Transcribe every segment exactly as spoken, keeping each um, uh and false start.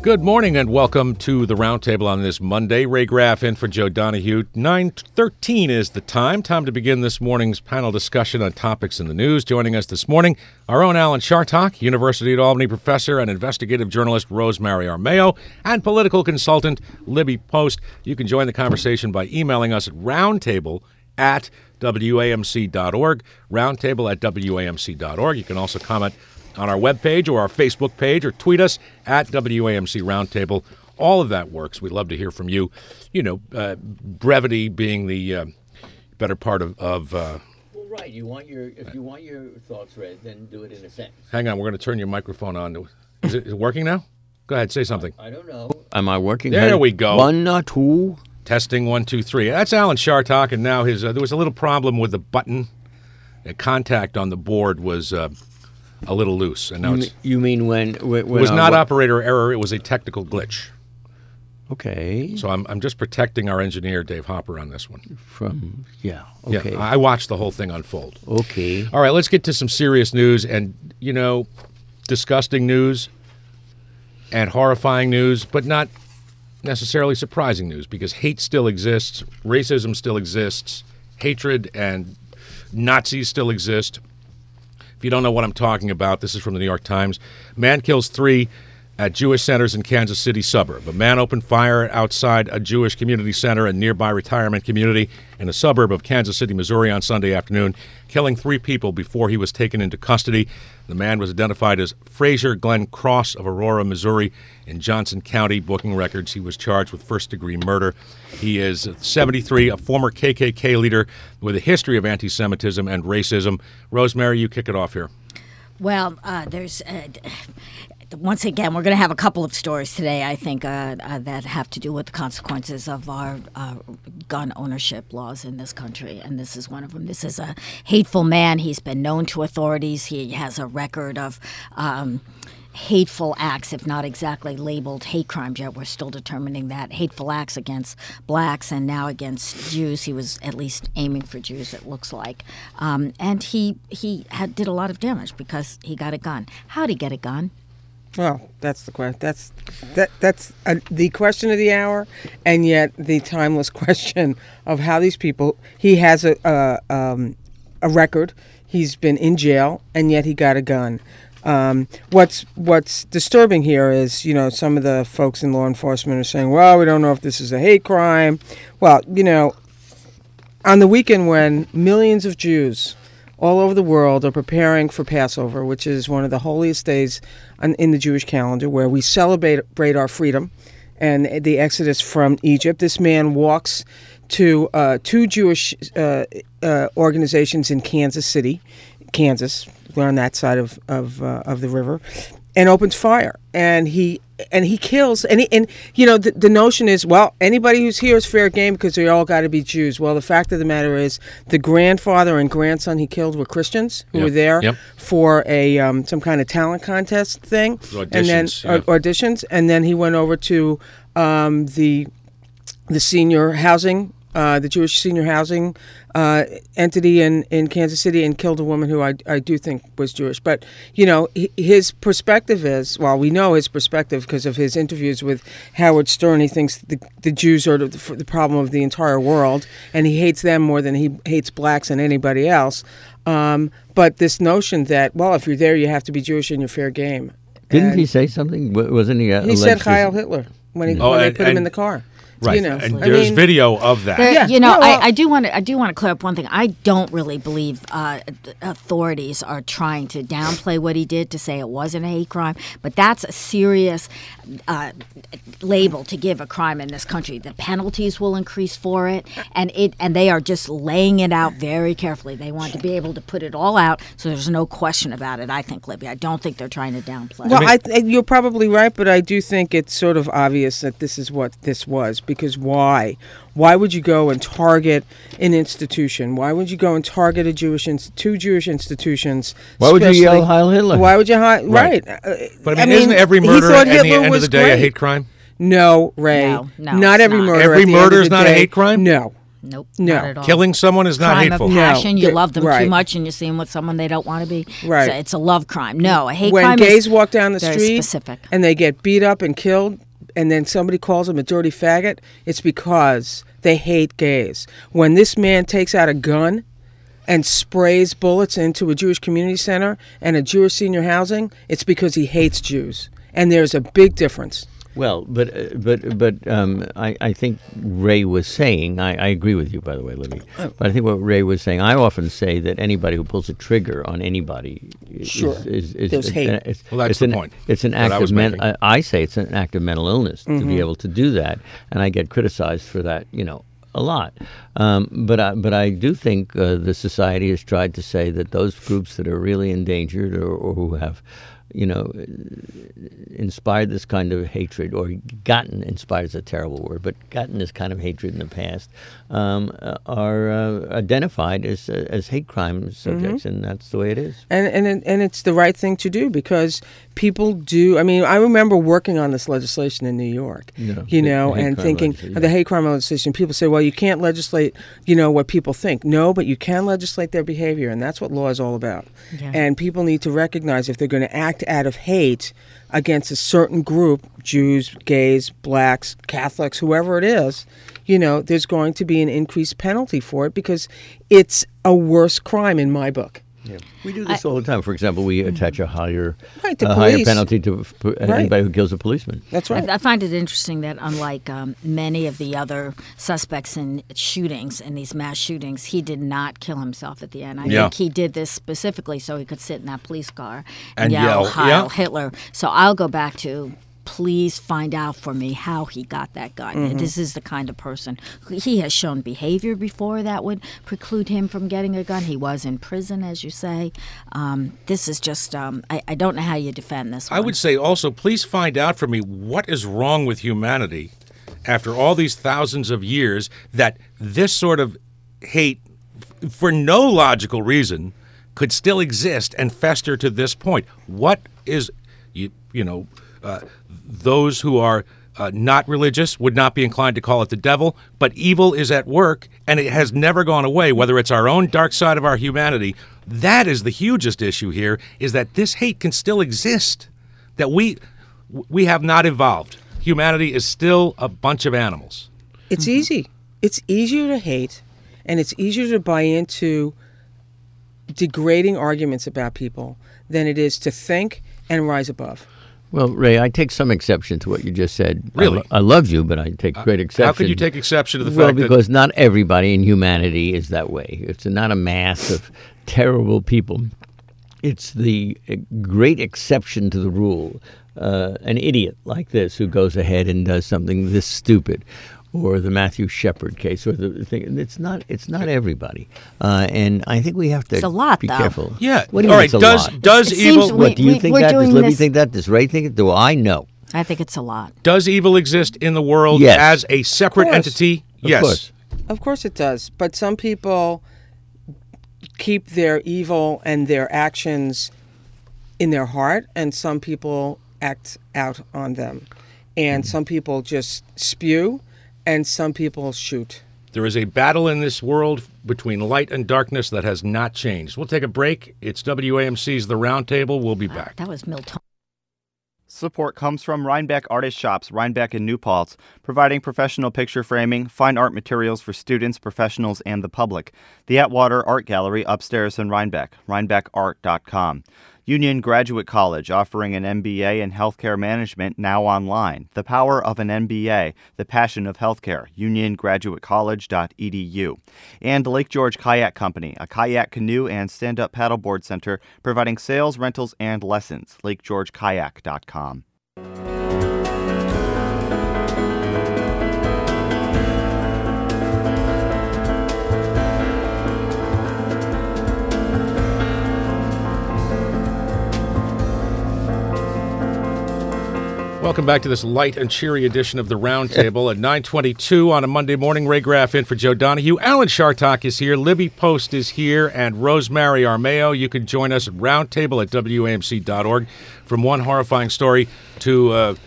Good morning and welcome to the Roundtable on this Monday. Ray Graff in for Joe Donahue. nine thirteen is the time. Time to begin this morning's panel discussion on topics in the news. Joining us this morning, our own Alan Chartock, University at Albany professor and investigative journalist Rosemary Armao, and political consultant Libby Post. You can join the conversation by emailing us at roundtable at W A M C dot org, roundtable at W A M C dot org. You can also comment on our webpage or our Facebook page, or tweet us at W A M C Roundtable. All of that works. We'd love to hear from you. You know, uh, brevity being the uh, better part of... of uh, well, right. You want your If you want your thoughts read, then do it in a sentence. Hang on. We're going to turn your microphone on. Is it, is it working now? Go ahead. Say something. I, I don't know. Am I working? There we go. One or two. Testing one, two, three. That's Alan Chartock, and now his... Uh, there was a little problem with the button. A contact on the board was... Uh, a little loose, and now you, it's... You mean when... when it was not operator error, it was a technical glitch. Okay. So I'm I'm just protecting our engineer, Dave Hopper, on this one. From... Yeah, okay. Yeah, I watched the whole thing unfold. Okay. All right, let's get to some serious news, and, you know, disgusting news and horrifying news, but not necessarily surprising news, because hate still exists, racism still exists, hatred and Nazis still exist. If you don't know what I'm talking about, this is from the New York Times. Man kills three at Jewish centers in Kansas City suburb. A man opened fire outside a Jewish community center and nearby retirement community in a suburb of Kansas City, Missouri on Sunday afternoon, killing three people before he was taken into custody. The man was identified as Frazier Glenn Cross of Aurora, Missouri, in Johnson County. Booking records, he was charged with first-degree murder. He is seventy-three, a former K K K leader with a history of anti-Semitism and racism. Rosemary, you kick it off here. Well, uh, there's... Uh, Once again, we're going to have a couple of stories today, I think, uh, uh, that have to do with the consequences of our uh, gun ownership laws in this country, and this is one of them. This is a hateful man. He's been known to authorities. He has a record of um, hateful acts, if not exactly labeled hate crimes yet. We're still determining that. Hateful acts against blacks and now against Jews. He was at least aiming for Jews, it looks like. Um, and he, he had, did a lot of damage because he got a gun. How'd he get a gun? Well, that's the question. That's that. That's uh, the question of the hour, and yet the timeless question of how these people. He has a a, um, a record. He's been in jail, and yet he got a gun. Um, what's What's disturbing here is, you know, some of the folks in law enforcement are saying, "Well, we don't know if this is a hate crime." Well, you know, on the weekend when millions of Jews all over the world are preparing for Passover, which is one of the holiest days in the Jewish calendar, where we celebrate our freedom and the exodus from Egypt. This man walks to uh, two Jewish uh, uh, organizations in Kansas City, Kansas, we're on that side of of, uh, of the river, and opens fire. And he and he kills. And, he, and you know, the, the notion is, well, anybody who's here is fair game because they all got to be Jews. Well, the fact of the matter is the grandfather and grandson he killed were Christians who yep. were there yep. for a um, some kind of talent contest thing. Auditions, and then yeah. uh, auditions. And then he went over to um, the the senior housing Uh, the Jewish senior housing uh, entity in, in Kansas City and killed a woman who I, I do think was Jewish. But, you know, his perspective is, well, we know his perspective because of his interviews with Howard Stern. He thinks the, the Jews are the, the problem of the entire world, and he hates them more than he hates blacks and anybody else. Um, but this notion that, well, if you're there, you have to be Jewish and you're fair game. Didn't and he say something? Wasn't he? Uh, he said Heil Hitler when, he, oh, when and, they put him and, in the car. Right, You know, and I there's mean, video of that. There, Yeah. You know, Yeah, well- I, I do want to. I do want to clear up one thing. I don't really believe uh, authorities are trying to downplay what he did to say it wasn't a hate crime. But that's a serious uh, label to give a crime in this country. The penalties will increase for it, and it and they are just laying it out very carefully. They want to be able to put it all out, so there's no question about it. I think, Libby. I don't think they're trying to downplay. Well, I mean- I th- you're probably right, but I do think it's sort of obvious that this is what this was. Because why? Why would you go and target an institution? Why would you go and target a Jewish inst- two Jewish institutions? Why would you especially- yell Heil Hitler? Why would you hi- right? Right. Uh, But I mean, isn't every he murder thought at the Hitler end of was the day great. a hate crime? No, Ray. No, no, not it's every not. murder. Every at the murder end of is the not a day- hate crime? No. Nope, No. not at all. Killing someone is not crime hateful. of passion. No, You th- love them right. too much, and you see them with someone they don't want to be. Right. So it's a love crime. No, a hate when crime gays is walk down the very street specific. and they get beat up and killed, and then somebody calls them a dirty faggot, it's because they hate gays. When this man takes out a gun and sprays bullets into a Jewish community center and a Jewish senior housing, it's because he hates Jews. And there's a big difference. Well, but uh, but but um, I, I think Ray was saying, I, I agree with you, by the way, Libby, Oh. but I think what Ray was saying, I often say that anybody who pulls a trigger on anybody is, Sure. is, is, There's is- hate. uh, it's, Well, that's it's the an, point It's an that act I of was men, making. I, I say it's an act of mental illness Mm-hmm. to be able to do that, and I get criticized for that, you know, a lot. Um, but I, but I do think uh, the society has tried to say that those groups that are really endangered or, or who have, you know, inspired this kind of hatred, or gotten, inspired is a terrible word, but gotten this kind of hatred in the past, um, uh, are uh, identified as uh, as hate crime subjects, and that's the way it is. And and it- and it's the right thing to do because people do. I mean, I remember working on this legislation in New York, Yeah, you the- know, the hate and crime thinking legislation, the yeah. hate crime legislation. People say, well, you can't legislate, you know, what people think. No, but you can legislate their behavior, and that's what law is all about. Yeah. And people need to recognize if they're going to act out of hate against a certain group, Jews, gays, blacks, Catholics, whoever it is, you know, there's going to be an increased penalty for it because it's a worse crime in my book. Yeah. We do this all the time. For example, we attach a higher, Right, to a higher police. penalty to f- p- anybody who kills a policeman. That's right. I, I find it interesting that unlike um, many of the other suspects in shootings, in these mass shootings, he did not kill himself at the end. I Yeah. think he did this specifically so he could sit in that police car And and, yell, yell, Heil yeah. Hitler. So I'll go back to, please find out for me how he got that gun. Mm-hmm. This is the kind of person who, he has shown behavior before that would preclude him from getting a gun. He was in prison, as you say. Um, this is just, um, I, I don't know how you defend this one. I would say also, please find out for me what is wrong with humanity after all these thousands of years that this sort of hate, f- for no logical reason, could still exist and fester to this point. What is, you, you know, uh, those who are uh, not religious would not be inclined to call it the devil, but evil is at work, and it has never gone away, whether it's our own dark side of our humanity. That is the hugest issue here, is that this hate can still exist, that we we have not evolved. Humanity is still a bunch of animals. It's easy. It's easier to hate, and it's easier to buy into degrading arguments about people than it is to think and rise above. Well, Ray, I take some exception to what you just said. I Really? lo- I, love you, but I take great exception. How could you take exception to the well, fact that because not everybody in humanity is that way. It's not a mass of terrible people. It's the uh, great exception to the rule. Uh, an idiot like this who goes ahead and does something this stupid, or the Matthew Shepard case, or the thing. It's not. It's not everybody, uh, and I think we have to It's a lot, be though. careful. Yeah. What do you All mean right. it's a Does lot? does It evil seems we- What do you think we're that? Does doing Libby this- think that? Does Ray think it? Do I know? I think it's a lot. does evil exist in the world Yes. as a separate course. entity? Of yes. course. Of course it does. But some people keep their evil and their actions in their heart, and some people act out on them. And some people just spew, and some people shoot. There is a battle in this world between light and darkness that has not changed. We'll take a break. It's W A M C's The Roundtable. We'll be back. That was Milton. Support comes from Rhinebeck Artist Shops, Rhinebeck and New Paltz, providing professional picture framing, fine art materials for students, professionals, and the public. The Atwater Art Gallery upstairs in Rhinebeck, rhinebeck art dot com. Union Graduate College, offering an M B A in Healthcare Management, now online. The power of an M B A, the passion of healthcare, union graduate college dot e d u. And Lake George Kayak Company, a kayak, canoe, and stand-up paddleboard center, providing sales, rentals, and lessons. lake george kayak dot com. Welcome back to this light and cheery edition of the Roundtable at nine twenty-two on a Monday morning. Ray Graff in for Joe Donahue. Alan Chartock is here. Libby Post is here. And Rosemary Armeo. You can join us at roundtable at W A M C dot org. From one horrifying story to uh,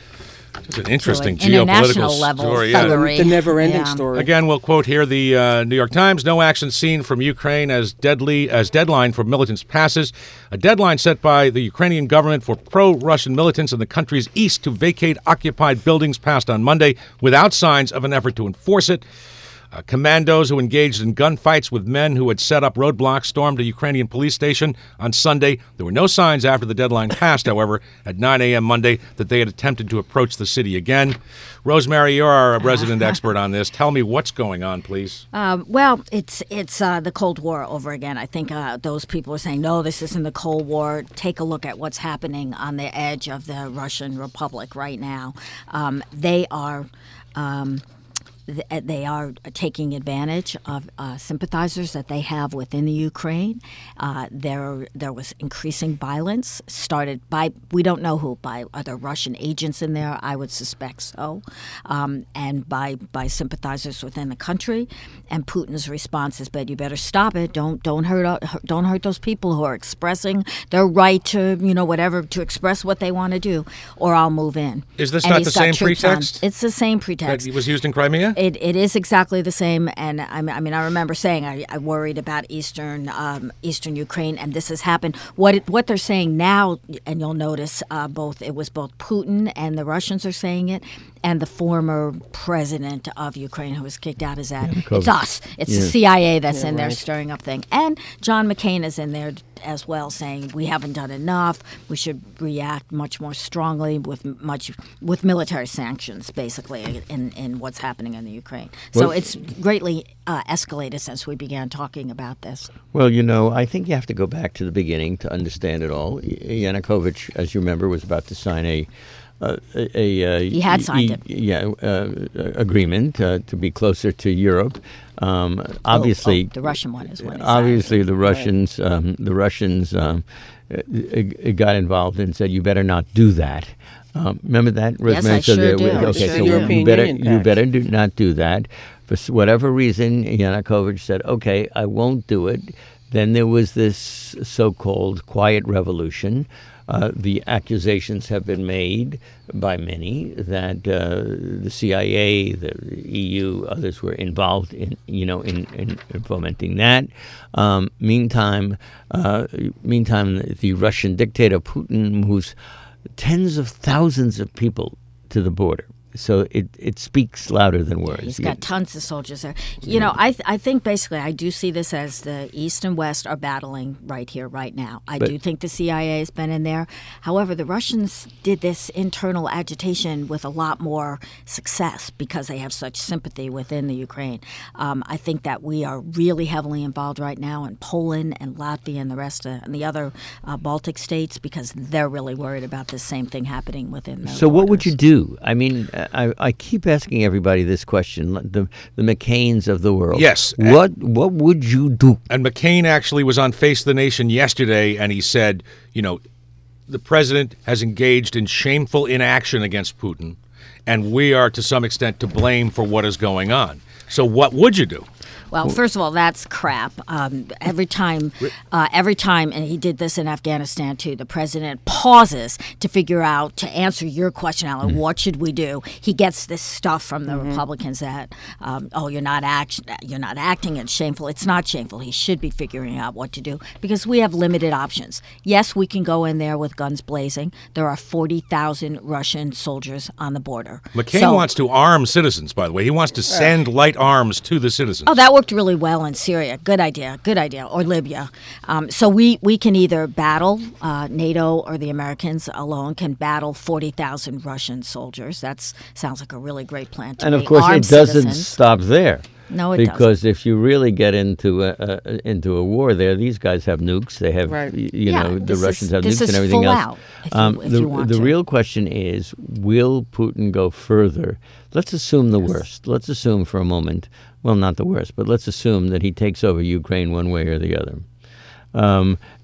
It's an interesting to an international geopolitical level story. Yeah. thuggery. The never-ending Yeah. story. Again, we'll quote here the uh, New York Times: "No action seen from Ukraine as deadly as deadline for militants passes. A deadline set by the Ukrainian government for pro-Russian militants in the country's east to vacate occupied buildings passed on Monday without signs of an effort to enforce it. Uh, commandos who engaged in gunfights with men who had set up roadblocks stormed a Ukrainian police station on Sunday. There were no signs after the deadline passed, however, at nine a.m. Monday that they had attempted to approach the city again." Rosemary, you're our resident expert on this. Tell me what's going on, please. Um, well, it's it's uh, the Cold War over again. I think uh, those people are saying, no, this isn't the Cold War. Take a look at what's happening on the edge of the Russian Republic right now. Um, they are... Um, th- they are taking advantage of uh, sympathizers that they have within the Ukraine. Uh, there, there was increasing violence started by, we don't know who, by other Russian agents in there. I would suspect so, um, and by by sympathizers within the country. And Putin's response is, "But you better stop it. Don't don't hurt uh, don't hurt those people who are expressing their right to you know whatever to express what they want to do, or I'll move in." Is this And not he's the got same troops on. pretext It's the same that pretext. was used in Crimea? It, it is exactly the same, and I mean, I, mean, I remember saying I, I worried about eastern um, eastern Ukraine, and this has happened. What it, what they're saying now, and you'll notice uh, both it was both Putin and the Russians are saying it, and the former president of Ukraine who was kicked out is that it's us, it's Yeah. the C I A that's Yeah, in there right. stirring up things, and John McCain is in there as well, saying we haven't done enough. We should react much more strongly with much with military sanctions, basically, in, in what's happening in the Ukraine. So Well- it's greatly uh, escalated since we began talking about this. Well, you know, I think you have to go back to the beginning to understand it all. Y- Yanukovych, as you remember, was about to sign a uh, a, a uh, He had signed y- it. Yeah, uh, agreement uh, to be closer to Europe. Um, obviously, Oh, oh, the Russian one is when he signed obviously the Russians, um, the Russians um, uh, uh, got involved and said, "You better not do that." Um, remember that? Yes, Rosemary? I So sure there- do. we- I Okay, sure so do. you better European you Union better do not do that. For s- whatever reason, Yanukovych said, "Okay, I won't do it." Then there was this so-called quiet revolution. Uh, the accusations have been made by many that uh, the C I A, the E U, others were involved in, you know, in, in, in fomenting that. Um, meantime, uh, meantime, the Russian dictator Putin moves tens of thousands of people to the border. So it, it speaks louder than words. He's got tons of soldiers there. You know, I th- I think basically I do see this as the East and West are battling right here, right now. I But- do think the C I A has been in there. However, the Russians did this internal agitation with a lot more success because they have such sympathy within the Ukraine. Um, I think that we are really heavily involved right now in Poland and Latvia and the rest of and the other uh, Baltic states because they're really worried about the same thing happening within their So what would you borders. do? I mean, I, I keep asking everybody this question, the the McCains of the world. Yes. What what would you do? And McCain actually was on Face the Nation yesterday, and he said, you know, the president has engaged in shameful inaction against Putin, and we are to some extent to blame for what is going on. So what would you do? Well, first of all, that's crap. Um, every time, uh, every time, and he did this in Afghanistan too. The president pauses to figure out to answer your question, Alan. What should we do? He gets this stuff from the Republicans that, um, oh, you're not act, you're not acting. It's shameful. It's not shameful. He should be figuring out what to do because we have limited options. Yes, we can go in there with guns blazing. There are forty thousand Russian soldiers on the border. McCain So- wants to arm citizens, by the way. He wants to send light arms to the citizens. Oh, that worked really well in Syria. Good idea. Good idea. Or Libya. Um, so we, we can either battle, uh, NATO or the Americans alone can battle forty thousand Russian soldiers. That sounds like a really great plan to And of me. course, Arm it doesn't citizens. stop there. No, it because if you really get into a, a into a war there, these guys have nukes. They have, Right. y- you Yeah, know, the this is- Russians have this nukes is and everything full else. out, if you- if the you want the to. real question is, will Putin go further? Let's assume the worst. Let's assume for a moment, well, not the worst, but let's assume that he takes over Ukraine one way or the other. Um,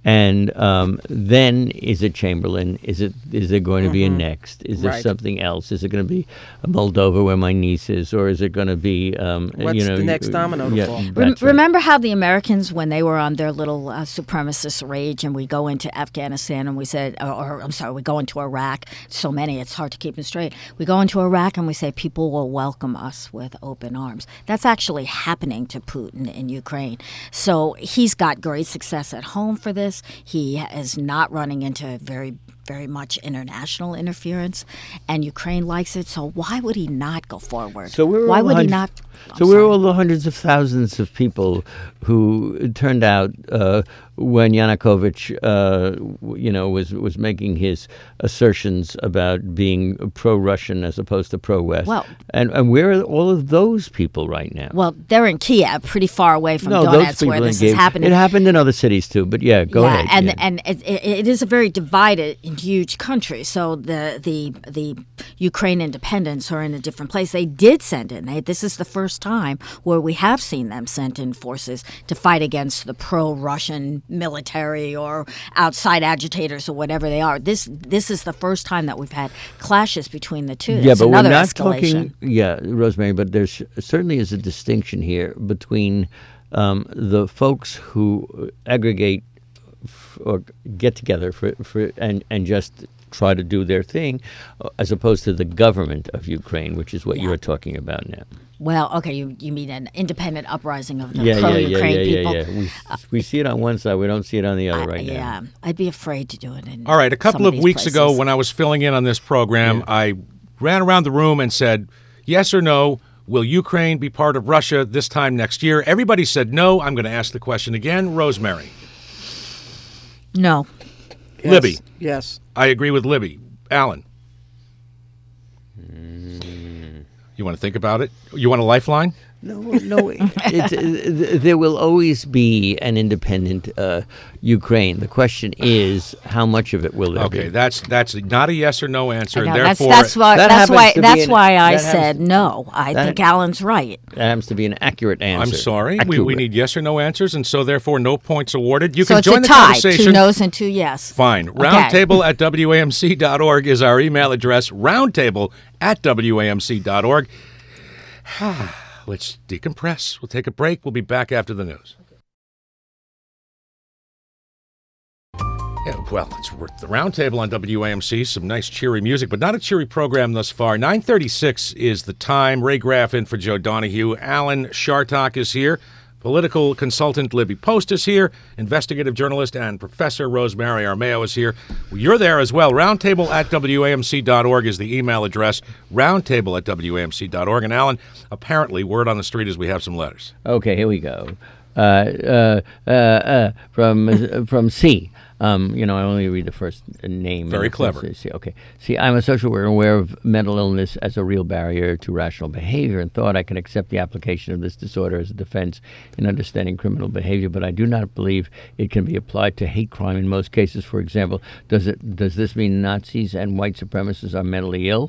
And um, then is it Chamberlain? Is it is there going to be a next? Is there Right. something else? Is it going to be Moldova where my niece is, or is it going to be um, What's you know the next uh, domino to yeah, fall? Rem- that's right. Remember how the Americans, when they were on their little uh, supremacist rage, and we go into Afghanistan and we said, or, or I'm sorry, we go into Iraq. So many, it's hard to keep them straight. We go into Iraq and we say people will welcome us with open arms. That's actually happening to Putin in Ukraine. So he's got great success at home for this. He is not running into very very much international interference, and Ukraine likes it. So why would he not go forward? So we're why all would he hundreds- not? I'm So we're sorry. all the hundreds of thousands of people who turned out uh, when Yanukovych, uh, w- you know, was was making his assertions about being pro-Russian as opposed to pro-West. Well- and and where are all of those people right now? Well, they're in Kiev, pretty far away from no, those Donetsk, people where this gave- is happening. It happened in other cities too, but yeah, go yeah, ahead. and yeah. and it, it, it is a very divided and huge country. So the the the Ukraine independents are in a different place. They did send in. They, this is the first time where we have seen them send in forces to fight against the pro-Russian military or outside agitators or whatever they are. This this is the first time that we've had clashes between the two. Yeah, That's but we're another not escalation. talking. Yeah, Rosemary, but there certainly is a distinction here between um, the folks who aggregate f- or get together for, for and and just try to do their thing, uh, as opposed to the government of Ukraine, which is what Yeah. you're talking about now. Well, okay, you you mean an independent uprising of the Yeah, yeah, yeah, pro-Ukraine yeah, people? yeah, yeah. We s- we see it on one side, we don't see it on the other right yeah, now. I'd be afraid to do it. In All right, a couple some of, these weeks ago places. when I was filling in on this program, I ran around the room and said, yes or no, will Ukraine be part of Russia this time next year? Everybody said no. I'm going to ask the question again. Rosemary. No. Yes. Libby. Yes. I agree with Libby. Alan. You want to think about it? You want a lifeline? No, no. It, it, th- there will always be an independent uh, Ukraine. The question is, how much of it will there Okay, be? that's that's not a yes or no answer. I know, and that's therefore, that's why that that's happens why to be that's an- why I that happens- said no. I that- think Alan's right. That happens to be an accurate answer. I'm sorry. We, we Accurate. need yes or no answers, and so therefore no points awarded. You So can it's join a the tie, conversation. two no's and two yes. Fine. Okay. Roundtable at W A M C dot org is our email address. Roundtable at W A M C dot org. Let's decompress. We'll take a break. We'll be back after the news. Yeah, well, it's the Roundtable on W A M C. Some nice cheery music, but not a cheery program thus far. nine thirty-six is the time. Ray Graff in for Joe Donahue. Alan Shartok is here. Political consultant Libby Post is here. Investigative journalist and Professor Rosemary Armao is here. Well, you're there as well. Roundtable at W A M C dot org is the email address. Roundtable at W A M C dot org. And Alan, apparently, word on the street is we have some letters. Okay, here we go. Uh, uh, uh, uh, from uh, from C. Um, you know, I only read the first name. Very and the first- clever. See, okay. See, I'm a social worker aware of mental illness as a real barrier to rational behavior and thought I can accept the application of this disorder as a defense in understanding criminal behavior, but I do not believe it can be applied to hate crime in most cases. For example, does it does this mean Nazis and white supremacists are mentally ill?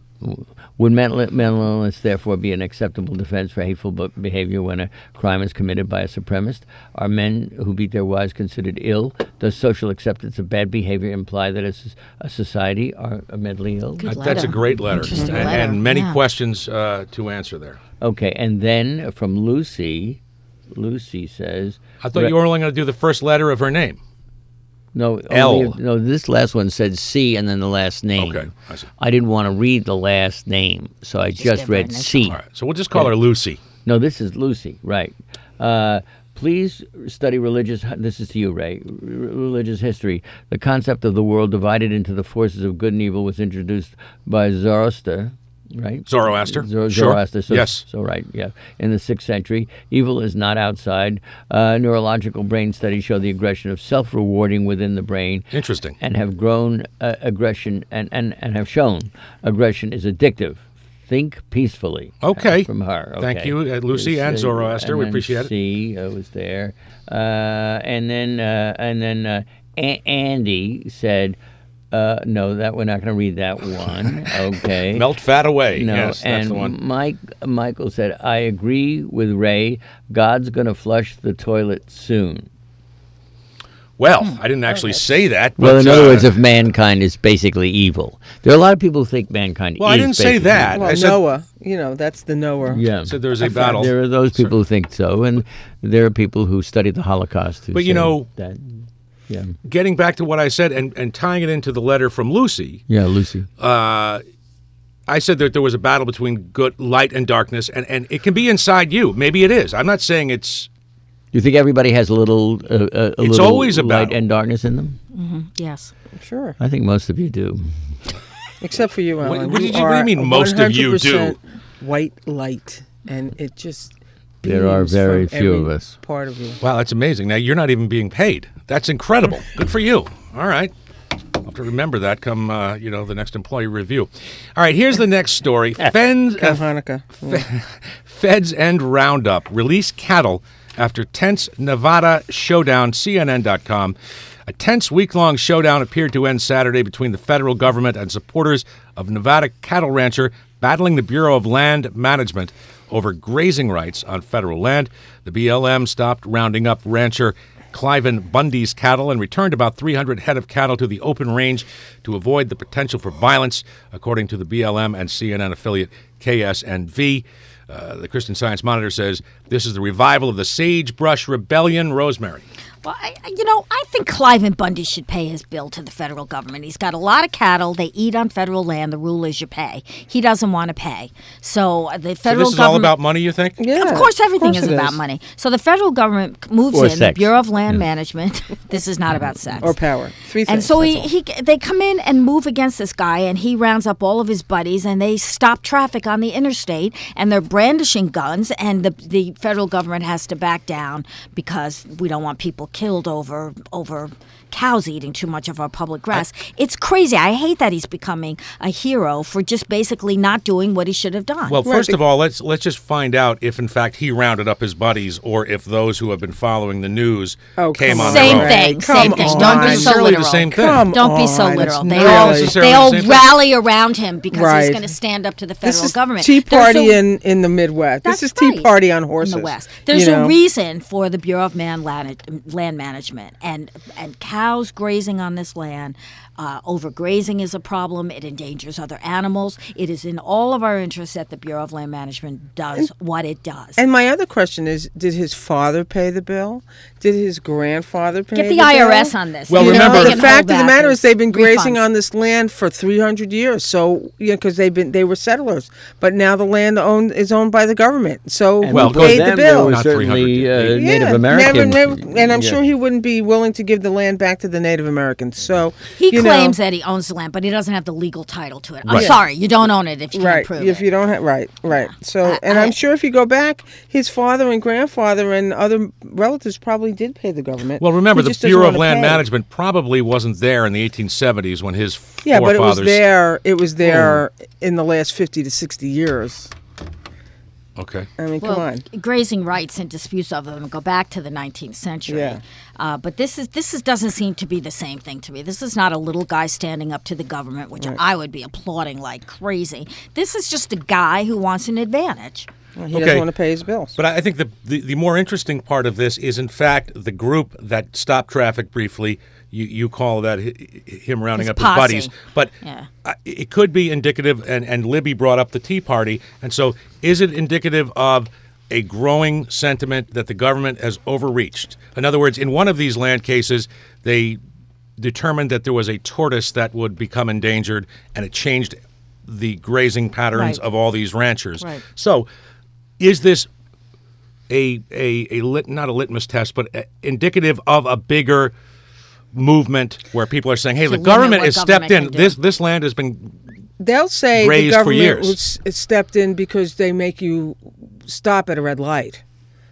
Would mental, mental illness therefore be an acceptable defense for hateful be- behavior when a crime is committed by a supremacist? Are men who beat their wives considered ill? Does social acceptance of bad behavior imply that as a society are mentally ill? Good Uh, That's a letter. great letter. Interesting and, letter. and many Yeah. questions uh, to answer there. Okay, and then from Lucy, Lucy says, I thought you were only going to do the first letter of her name. No, L. only- no, this last one said C and then the last name. Okay, I see. I didn't want to read the last name, so I just, give her read initials. C. All right, so we'll just call her Lucy. No, this is Lucy, right. Uh, please study religious, this is to you, Ray, r- religious history. The concept of the world divided into the forces of good and evil was introduced by Zoroaster, right? Zoroaster. Zoro- Sure. Zoroaster. So, Yes. So right, yeah. In the sixth century, evil is not outside. Uh, neurological brain studies show the aggression of self-rewarding within the brain. Interesting. And have grown uh, aggression and, and, and have shown aggression is addictive. Think peacefully. Okay. Uh, from her. Thank okay. you, uh, Lucy and uh, Zoroaster. and We then appreciate it. C uh, was there, uh, and then uh, and then uh, A- Andy said. Uh, no, that we're not going to read that one. Okay. Melt fat away. No, yes, that's and the one. Mike Michael said, "I agree with Ray. God's going to flush the toilet soon." Well, I didn't actually say that. But, Well, in other uh, words, if mankind is basically evil. There are a lot of people who think mankind Well, is I didn't say basically that. evil. Well, I said- Noah, you know, that's the Noah. Yeah. said there was a battle. There are those people who think so, and there are people who study the Holocaust who But, you say know- that. Yeah, Getting back to what I said and, and tying it into the letter from Lucy, yeah, Lucy. uh, I said that there was a battle between good light and darkness, and, and it can be inside you. Maybe it is. I'm not saying it's. You think everybody has a little, uh, a, a It's little always a light battle. and darkness in them? Yes. Sure. I think most of you do. Except for you, What- Alan. what did you- are what do you mean a most of you do? one hundred percent white light, and it just There are beams very from few every of us. Part of you. Wow, that's amazing. Now, you're not even being paid. That's incredible. Good for you. All right. I'll have to remember that come, uh, you know, the next employee review. All right, here's the next story. Fens, Come uh, Hanukkah. Feds End Roundup release cattle after tense Nevada showdown, C N N dot com. A tense week-long showdown appeared to end Saturday between the federal government and supporters of Nevada cattle rancher battling the Bureau of Land Management over grazing rights on federal land. The B L M stopped rounding up rancher Cliven Bundy's cattle and returned about three hundred head of cattle to the open range to avoid the potential for violence, according to the B L M and C N N affiliate K S N V. Uh, the Christian Science Monitor says this is the revival of the Sagebrush Rebellion. Rosemary. Well, I, I- you know, I think Cliven Bundy should pay his bill to the federal government. He's got a lot of cattle. They eat on federal land. The rule is you pay. He doesn't want to pay. So uh, the So federal this is all government. about money, you think? Yeah, Of course, everything course is it about money. So the federal government moves Or in, the sex. Bureau of Land Management. This is not about sex. Or power. Three things. And so he, that's all. he they come in and move against this guy, and he rounds up all of his buddies, and they stop traffic on the interstate, and they're brandishing guns, and the the federal government has to back down because we don't want people killed over over cows eating too much of our public grass. It's crazy. I hate that he's becoming a hero for just basically not doing what he should have done. Well, first of all, let's let's just find out if, in fact, he rounded up his buddies, or if those who have been following the news Oh, came come on Same their own. thing. Come Same thing. on. Don't be Not so necessarily literal. the same thing. Come Don't be so on, literal. it's They not all necessarily they the all same thing. rally around him because Right. he's going to stand up to the federal This is government. Tea There's Party a- in, in the Midwest. That's This is Tea right. Party on horses. in the West. There's you know? a reason for the Bureau of Man Land, Land Management, and and cows grazing on this land. Uh, overgrazing is a problem. It endangers other animals. It is in all of our interests that the Bureau of Land Management does what it does. And my other question is, did his father pay the bill? Did his grandfather pay Get the bill? I R S on this. Well, You You know, remember- they know, can the fact hold of the back matter his is they've been grazing refunds. on this land for three hundred years. So, you know, because they've been they were settlers, but now the land owned is owned by the government. So And Well, who before paid them, the there bill? were Not three certainly uh, hundred. Native Yeah, Americans. never, never, and I'm Yeah. sure he wouldn't be willing to give the land back to the Native Americans. So He you claims know, that he owns the land, but he doesn't have the legal title to it. I'm Right. sorry, you don't own it if you can't right, prove if it. you don't have right, right. So, I- and I- I'm sure if you go back, his father and grandfather and other relatives probably did pay the government. Well, remember, He the just doesn't Bureau of wanna Land pay. Management probably wasn't there in the eighteen seventies when his Yeah, but forefathers. it was there. It was there in the last fifty to sixty years. Okay. I mean, Well, come on. grazing rights and disputes of them go back to the nineteenth century. Yeah. Uh, but this is this is doesn't seem to be the same thing to me. This is not a little guy standing up to the government, which I would be applauding like crazy. This is just a guy who wants an advantage. He Okay. doesn't want to pay his bills. But I I think the, the, the more interesting part of this is, in fact, the group that stopped traffic briefly. You, you call that hi- hi- him rounding His up his posse. buddies. But Yeah. uh, it could be indicative, and, and Libby brought up the Tea Party. And so is it indicative of a growing sentiment that the government has overreached? In other words, in one of these land cases, they determined that there was a tortoise that would become endangered, and it changed the grazing patterns Right. of all these ranchers. Right. So is this a a, a lit, not a litmus test, but a, indicative of a bigger movement where people are saying, "Hey, the limit government what has stepped government in. can do. This this land has been They'll say the raised for government years. was s- stepped in because they make you stop at a red light.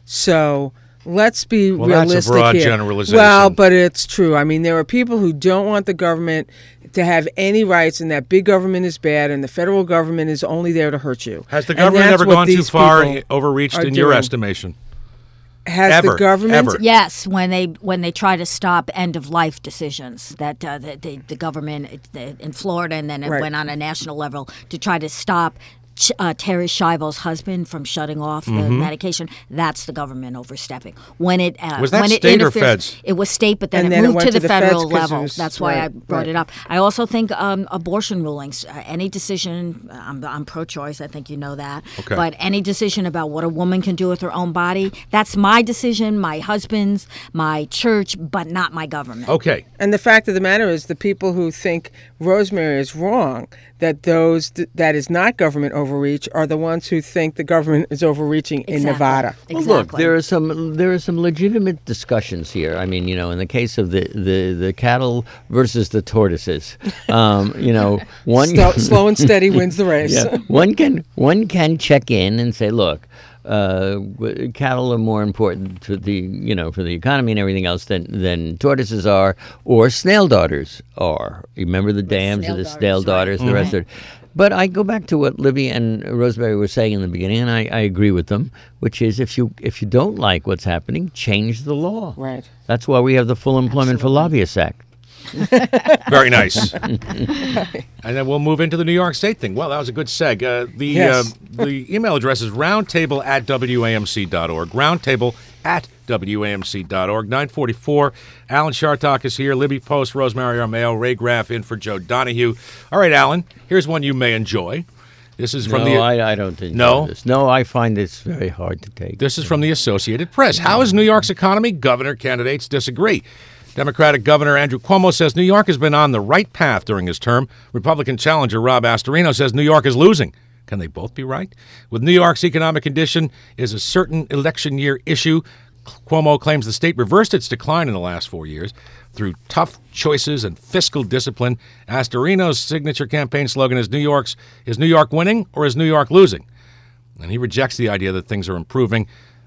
So let's be Well, that's a realistic broad here. generalization. Well, but it's true. I mean, there are people who don't want the government to have any rights, and that big government is bad, and the federal government is only there to hurt you. Has the And government that's ever what gone too these far, people overreached are in your doing. estimation? Has Ever, the government ever. Yes, when they when they try to stop end of life decisions, that uh, the, the the government it- the- in Florida, and then it Right. went on a national level to try to stop Ch- uh, Terry Schiavo's husband from shutting off the medication, that's the government overstepping. When it uh, Was that when state it or interferes- feds? It was state, but then And it then it moved went to to the the feds federal 'cause it level. was- That's why I right, brought right. it up. I also think um, abortion rulings, uh, any decision, I'm, I'm pro-choice, I think you know that, Okay. but any decision about what a woman can do with her own body, that's my decision, my husband's, my church, but not my government. Okay. And the fact of the matter is, the people who think Rosemary is wrong, that those th- that is not government overreach, are the ones who think the government is overreaching in Exactly. Nevada. Exactly. Well, look, there are some there are some legitimate discussions here. I mean, you know, in the case of the, the, the cattle versus the tortoises, um, you know, one Slow, slow and steady wins the race. yeah, one can one can check in and say, look, uh, w- cattle are more important to the you know for the economy and everything else than than tortoises are, or snail daughters are. Remember the dams snail of the daughters, snail right. daughters, the rest of it. But I go back to what Libby and Rosemary were saying in the beginning, and I, I agree with them, which is if you if you don't like what's happening, change the law. Right. That's why we have the Full Employment for Lobbyists Act. Very nice. And then we'll move into the New York State thing. Well, that was a good seg. Uh, the Yes. uh, the email address is roundtable at W A M C dot org. Roundtable at W A M C dot org. nine forty-four. Alan Shartok is here. Libby Post, Rosemary Armao, Ray Graff in for Joe Donahue. All right, Alan, here's one you may enjoy. This is from no, the I, I don't enjoy No? this. No, I find this very hard to take. This is from the Associated Press. How is New York's economy? Governor candidates disagree. Democratic Governor Andrew Cuomo says New York has been on the right path during his term. Republican challenger Rob Astorino says New York is losing. Can they both be right? With New York's economic condition is a certain election year issue. Cuomo claims the state reversed its decline in the last four years through tough choices and fiscal discipline. Astorino's signature campaign slogan is New York's is New York winning or is New York losing? And he rejects the idea that things are improving.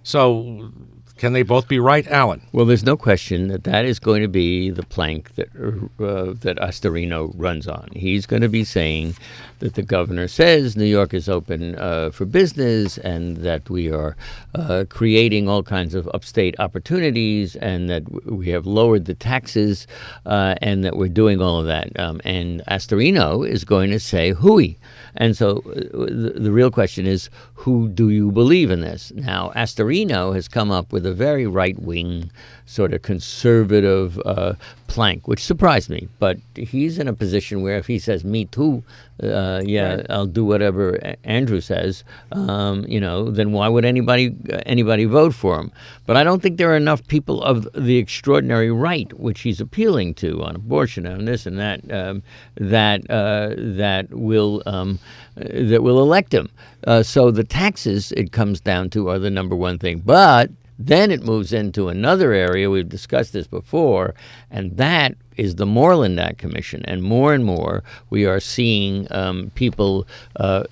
So can they both be right, Alan? Well, there's no question that that is going to be the plank that uh, that Astorino runs on. He's going to be saying that the governor says New York is open uh, for business and that we are uh, creating all kinds of upstate opportunities and that w- we have lowered the taxes uh, and that we're doing all of that. Um, and Astorino is going to say hooey. And so uh, the, the real question is, who do you believe in this? Now, Astorino has come up with a very right-wing, sort of conservative uh, plank, which surprised me. But he's in a position where if he says, me too, uh, yeah, Right. I'll do whatever A- Andrew says, um, you know, then why would anybody anybody vote for him? But I don't think there are enough people of the extraordinary right, which he's appealing to on abortion and this and that, um, that uh, that will um, that will elect him. Uh, so the taxes, it comes down to, are the number one thing. But then it moves into another area, we've discussed this before, and that is the Moreland Act Commission. And more and more we are seeing um, people uh,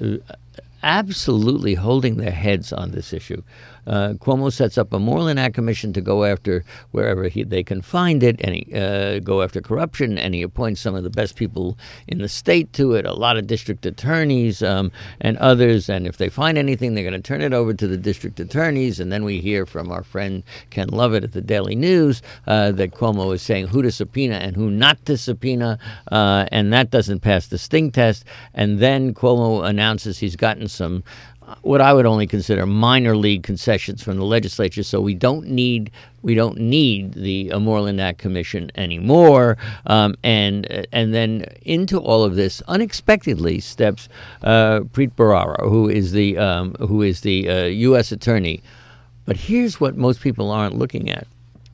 absolutely holding their heads on this issue. Uh, Cuomo sets up a Moreland Act Commission to go after wherever he, they can find it, and he, uh, go after corruption, and he appoints some of the best people in the state to it, a lot of district attorneys um, and others, and if they find anything, they're going to turn it over to the district attorneys, and then we hear from our friend Ken Lovett at the Daily News uh, that Cuomo is saying who to subpoena and who not to subpoena, uh, and that doesn't pass the sting test, and then Cuomo announces he's gotten some what I would only consider minor league concessions from the legislature, so we don't need we don't need the uh, Moreland Act Commission anymore. Um, and and then into all of this, unexpectedly steps uh, Preet Bharara, who is the um, who is the uh, U S attorney. But here's what most people aren't looking at.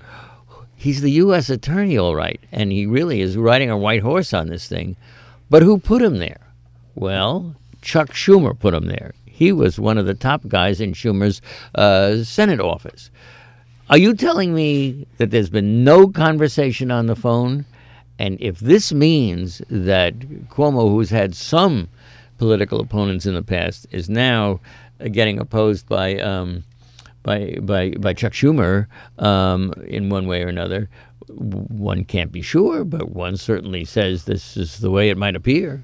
He's the U S attorney, all right, and he really is riding a white horse on this thing. But who put him there? Well, Chuck Schumer put him there. He was one of the top guys in Schumer's uh, Senate office. Are you telling me that there's been no conversation on the phone? And if this means that Cuomo, who's had some political opponents in the past, is now uh, getting opposed by um, by by by Chuck Schumer um, in one way or another, one can't be sure, but one certainly says this is the way it might appear.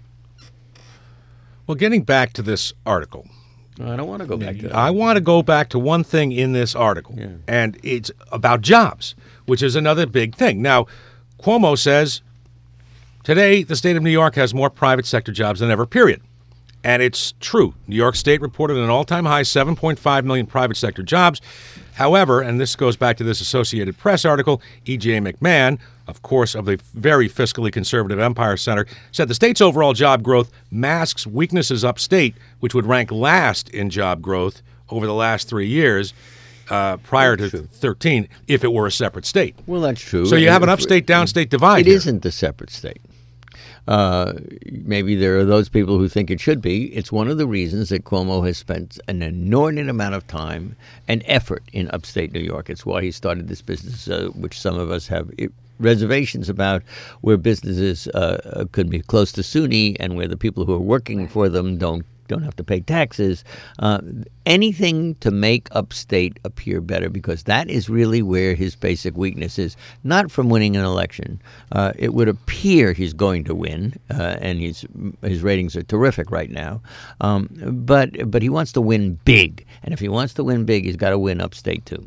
Well, getting back to this article, I don't want to go back to that. I want to go back to one thing in this article, Yeah. and it's about jobs, which is another big thing. Now, Cuomo says, today the state of New York has more private sector jobs than ever, period. And it's true. New York State reported an all-time high seven point five million private sector jobs. However, and this goes back to this Associated Press article, E J McMahon, of course, of the very fiscally conservative Empire Center, said the state's overall job growth masks weaknesses upstate, which would rank last in job growth over the last three years. Uh, prior to thirteen, if it were a separate state. Well, that's true. So you And have an if- upstate downstate divide. It here. isn't a separate state. Uh, maybe there are those people who think it should be. It's one of the reasons that Cuomo has spent an inordinate amount of time and effort in upstate New York. It's why he started this business, uh, which some of us have i- reservations about, where businesses uh, could be close to SUNY and where the people who are working for them don't don't have to pay taxes. Uh, anything to make upstate appear better, because that is really where his basic weakness is, not from winning an election. Uh, it would appear he's going to win, uh, and his his ratings are terrific right now. Um, but but he wants to win big, and if he wants to win big, he's got to win upstate too.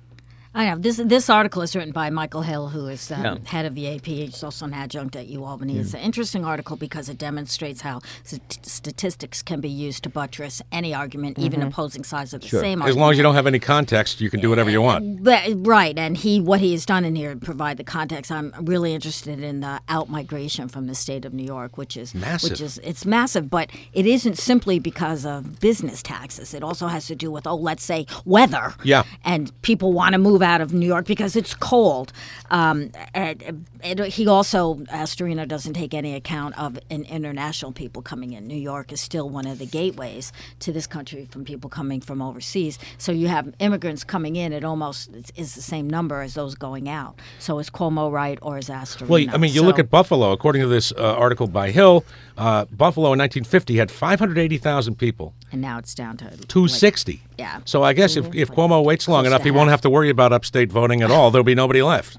I know. This this article is written by Michael Hill, who is um, Yeah. head of the A P. He's also an adjunct at UAlbany. It's an interesting article because it demonstrates how st- statistics can be used to buttress any argument, even opposing sides of the Sure. same As argument. long as you don't have any context, you can do whatever you want. But, right, and he what he has done in here to provide the context. I'm really interested in the out migration from the state of New York, which is Massive. which is it's massive, but it isn't simply because of business taxes. It also has to do with oh, let's say weather. Yeah. And people want to move out of New York because it's cold. Um, and, and he also, Astorino doesn't take any account of an international people coming in. New York is still one of the gateways to this country from people coming from overseas. So you have immigrants coming in. It almost is the same number as those going out. So is Cuomo right, or is Astorino? Well, I mean, you So- look at Buffalo. According to this uh, article by Hill, uh, Buffalo in nineteen fifty had five hundred eighty thousand people, and now it's down to two sixty. Like, yeah. So I guess if, if Cuomo waits long Close enough, to he won't half. have to worry about upstate voting at all. There'll be nobody left.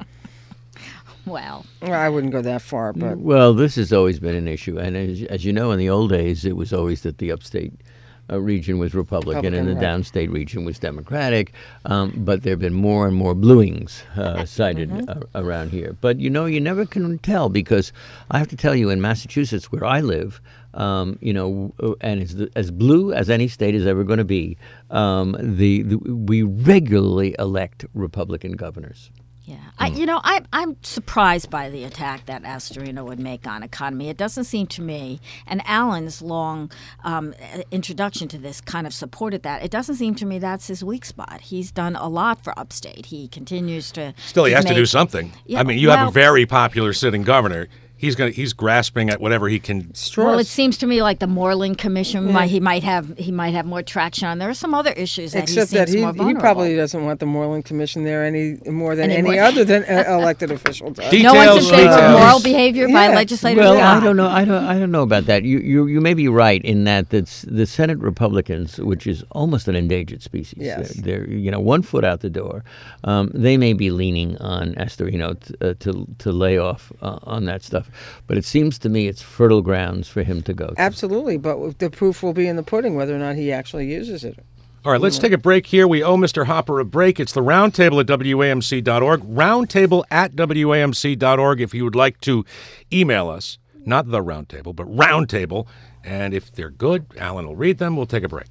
Well, Well, I wouldn't go that far, but Well, this has always been an issue, and as, as you know, in the old days, it was always that the upstate uh, region was Republican, and the Republican, right. downstate region was Democratic. Um, but there have been more and more bluings uh, cited Mm-hmm. a- around here. But you know, you never can tell, because I have to tell you, in Massachusetts, where I live, um, you know, w- and it's the, as blue as any state is ever going to be, um, the, the we regularly elect Republican governors. yeah. I, you know, I, I'm surprised by the attack that Astorino would make on economy. It doesn't seem to me, and Alan's long um, introduction to this kind of supported that. It doesn't seem to me that's his weak spot. He's done a lot for upstate. He continues to Still, he has to make- do something. Yeah, I mean, you have well- a very popular sitting governor. He's going. He's grasping at whatever he can. straws. Well, it seems to me like the Moreland Commission might he might have he might have more traction on. There are some other issues that Except he seems that he, more he vulnerable. probably doesn't want the Moreland Commission there any more than Any any, more- other than uh, elected official does. He- no one's in Details, favor of details. moral behavior by Yeah. legislators. Well, Yeah. I don't know. I don't. I don't know about that. You, you, you may be right in that that's the Senate Republicans, which is almost an endangered species. Yes. They're, they're you know one foot out the door. Um, they may be leaning on Astorino t- uh, to to lay off uh, on that stuff, but it seems to me it's fertile grounds for him to go to. Absolutely, but the proof will be in the pudding whether or not he actually uses it. All right, let's take a break here. We owe Mister Hopper a break. It's the Roundtable at W A M C dot org. Roundtable at W A M C dot org if you would like to email us. Not the Roundtable, but Roundtable. And if they're good, Alan will read them. We'll take a break.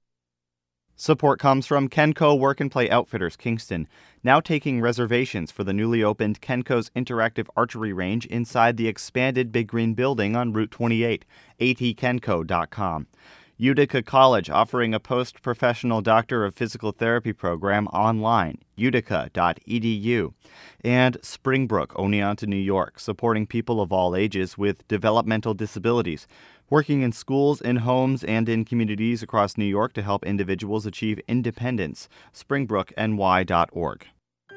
Support comes from Kenco Work and Play Outfitters, Kingston, now taking reservations for the newly opened Kenco's interactive archery range inside the expanded Big Green Building on Route twenty-eight, A T kenco dot com. Utica College offering a post-professional Doctor of Physical Therapy program online, utica dot e d u. And Springbrook, Oneonta, New York, supporting people of all ages with developmental disabilities, working in schools, in homes, and in communities across New York to help individuals achieve independence. springbrook n y dot org.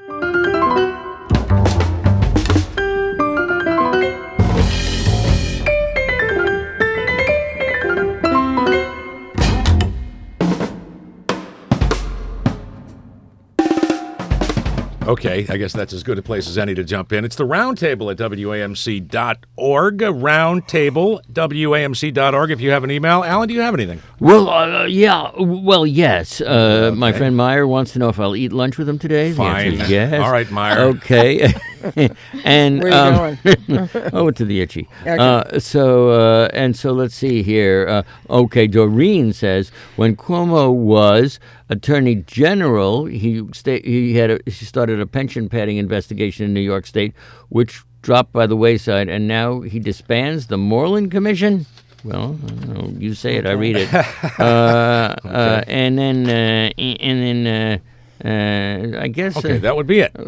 Okay, I guess that's as good a place as any to jump in. It's the Roundtable at W A M C dot org. Roundtable, W A M C dot org. If you have an email. Alan, do you have anything? Well, uh, yeah. Well, yes. Uh, My friend Meyer wants to know if I'll eat lunch with him today. The answer Fine. is yes. All right, Meyer. Okay. and Where are you um, oh, to the itchy. Okay. Uh, so uh, and so let's see here. Uh, okay, Doreen says when Cuomo was Attorney General, he sta- he had a, he started a pension padding investigation in New York State, which dropped by the wayside, and now he disbands the Moreland Commission. Well, I don't know, you say it, I read it. Uh, Okay. uh, and then uh, and then uh, uh, I guess. Okay, uh, that would be it.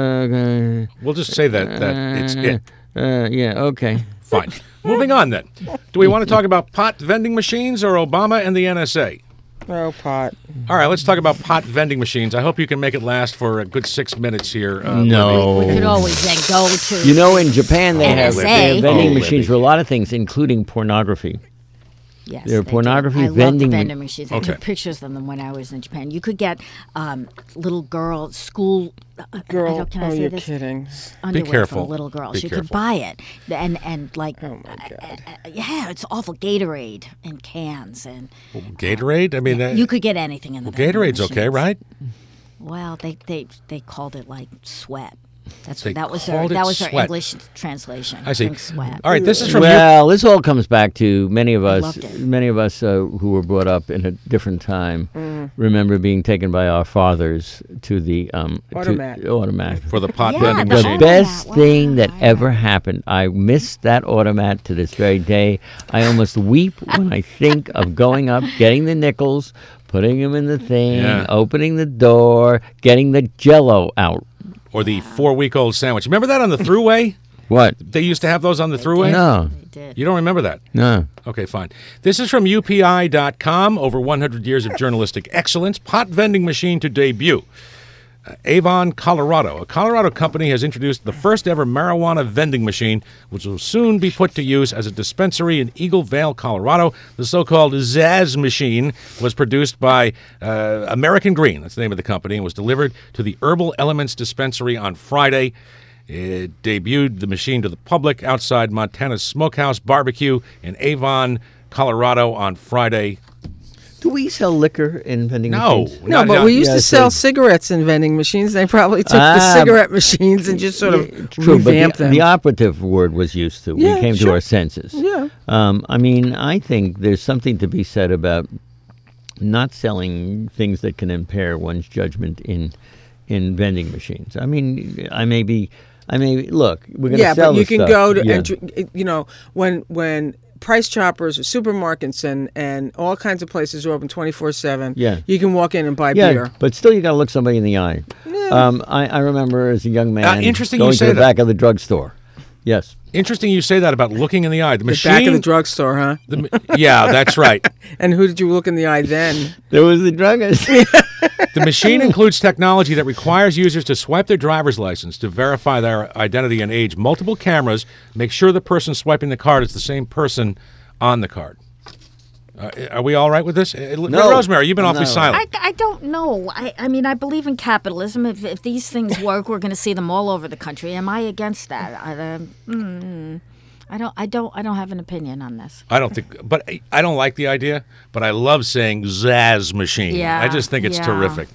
uh, We'll just say that that it's it. Uh, yeah, okay. Fine. Moving on then. Do we want to talk about pot vending machines or Obama and the N S A? Oh, pot. All right, let's talk about pot vending machines. I hope you can make it last for a good six minutes here. Uh, No. Libby. We could always then go to. You know, in Japan, they have, N S A. they have vending Oh, machines Libby. for a lot of things, including pornography. Yes, There are they do. pornography I love vending the ma- vending machines. I Okay. took pictures of them when I was in Japan. You could get um, little girl school. Uh, I Girl, don't, can I oh, say you're this? kidding. Underwear careful. for little girls. Be you careful. could buy it, and and like, Oh, my God. uh, uh, yeah, it's awful. Gatorade in cans, and Gatorade? I mean, that, you could get anything in the. well, vending Gatorade's okay, machines. right? Well, they they they called it like sweat. That's They what that was their called it that was their sweat. English translation. I see. Think sweat. All right, this is from you. Well, this all comes back to many of us. loved it. Many of us uh, who were brought up in a different time remember being taken by our fathers to the um, to- Automat. automat. For the pot Yeah, vending the The machine. automat. best Wow. thing that Wow. ever happened. I miss that automat to this very day. I almost weep when I think of going up, getting the nickels, putting them in the thing, Yeah. opening the door, getting the Jello out. Or the four-week-old sandwich. Remember that on the Thruway? What? They used to have those on the Thruway? No, They did. You don't remember that? no. Okay, fine. This is from U P I dot com. Over one hundred years of journalistic excellence. Pot vending machine to debut. Uh, Avon, Colorado. A Colorado company has introduced the first ever marijuana vending machine, which will soon be put to use as a dispensary in Eagle Vale, Colorado. The so-called Zaz machine was produced by uh, American Green, that's the name of the company, and was delivered to the Herbal Elements dispensary on Friday. It debuted the machine to the public outside Montana's Smokehouse Barbecue in Avon, Colorado on Friday. Do we sell liquor in vending No. machines? No, Not- but not- we used yeah, to so- sell cigarettes in vending machines. They probably took the Ah, cigarette machines and just sort of True, but revamped the, them. the operative word was used to. Yeah, we came to sure. our senses. Yeah. Um, I mean, I think there's something to be said about not selling things that can impair one's judgment in in vending machines. I mean, I may be, I may look. We're going to yeah, sell but you this can stuff. go to, Yeah. entry, you know, when when Price Choppers or supermarkets and, and all kinds of places are open twenty-four seven, Yeah. you can walk in and buy Yeah, beer. but still, you got to look somebody in the eye. Um, I, I remember as a young man interesting you going say to the that. back of the drugstore. Yes. Interesting you say that about looking in the eye. The The machine. back of the drugstore, huh? the ma- yeah, that's right. And who did you look in the eye then? There was the druggist. The machine includes technology that requires users to swipe their driver's license to verify their identity and age. Multiple cameras make sure the person swiping the card is the same person on the card. Uh, are we all right with this? Uh, No. Rosemary, you've been awfully No. silent. I, I don't know. I, I mean, I believe in capitalism. If, if these things work, we're going to see them all over the country. Am I against that? I, uh, mm, I don't. I don't. I don't have an opinion on this. I don't think, but I- I don't like the idea. But I love saying Zaz machine. Yeah, I just think it's yeah. terrific.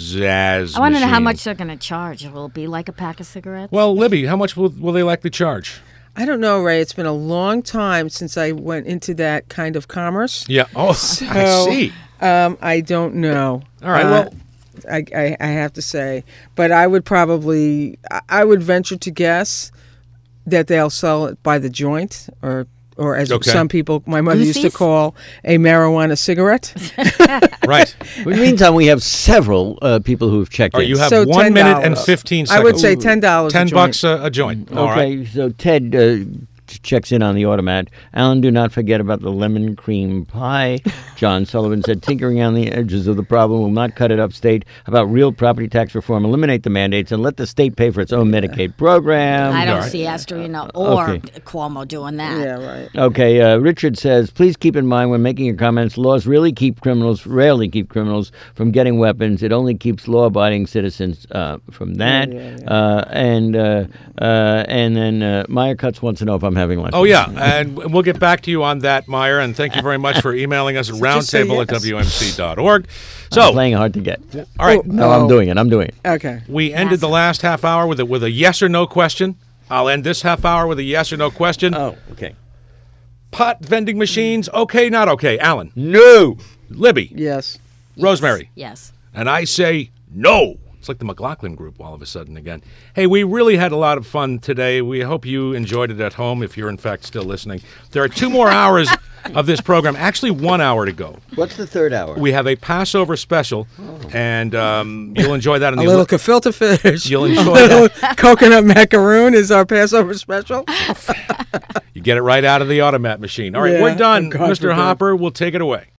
Zaz. I want to know how machine. much they're going to charge. Will it be like a pack of cigarettes? Well, Libby, how much will, will they likely charge? I don't know, Ray. It's been a long time since I went into that kind of commerce. Yeah. Oh, I So, see. Um, I don't know. All right, Uh, well- I, I, I have to say, but I would probably, I- I would venture to guess that they'll sell it by the joint, or or as Okay. some people, my mother used to Loosies? call a marijuana cigarette. Right. In the meantime, we have several uh, people who have checked All right, in. you have So one minute and ten dollars. fifteen I seconds. would say ten dollars. ten a joint. bucks a, a joint. All Okay, right. so Ted uh, t- checks in on the automat. Alan, do not forget about the lemon cream pie. John Sullivan said, tinkering on the edges of the problem will not cut it upstate. How about real property tax reform? Eliminate the mandates and let the state pay for its own Medicaid program. I don't all right. see Astorino or Okay. Cuomo doing that. Yeah, right. Okay, uh, Richard says, please keep in mind when making your comments, laws really keep criminals, rarely keep criminals from getting weapons. It only keeps law-abiding citizens uh, from that. Yeah, yeah, yeah. Uh, and uh, uh, and then uh, Meyer Cuts wants to know if I'm having driving license. Oh, yeah. And we'll get back to you on that, Meyer. And thank you very much for emailing us at say roundtable at yes. W M C dot org. I'm So, playing hard to get. all right. Oh, No, I'm doing it. I'm doing it. Okay. We ended the last half hour with a, with a yes or no question. I'll end this half hour with a yes or no question. Oh, okay. Pot vending machines, okay, not okay? Alan, No. Libby, Yes. Rosemary, Yes. and I say no. It's like the McLaughlin group all of a sudden again. Hey, we really had a lot of fun today. We hope you enjoyed it at home if you're in fact still listening. There are two more hours of this program, actually one hour to go. What's the third hour? We have a Passover special, and um, you'll enjoy that. In A the little gefilte fish. You'll a enjoy little that. coconut macaroon is our Passover special. You get it right out of the automat machine. All right, Yeah, we're done. God Mister forbid. Hopper will take it away.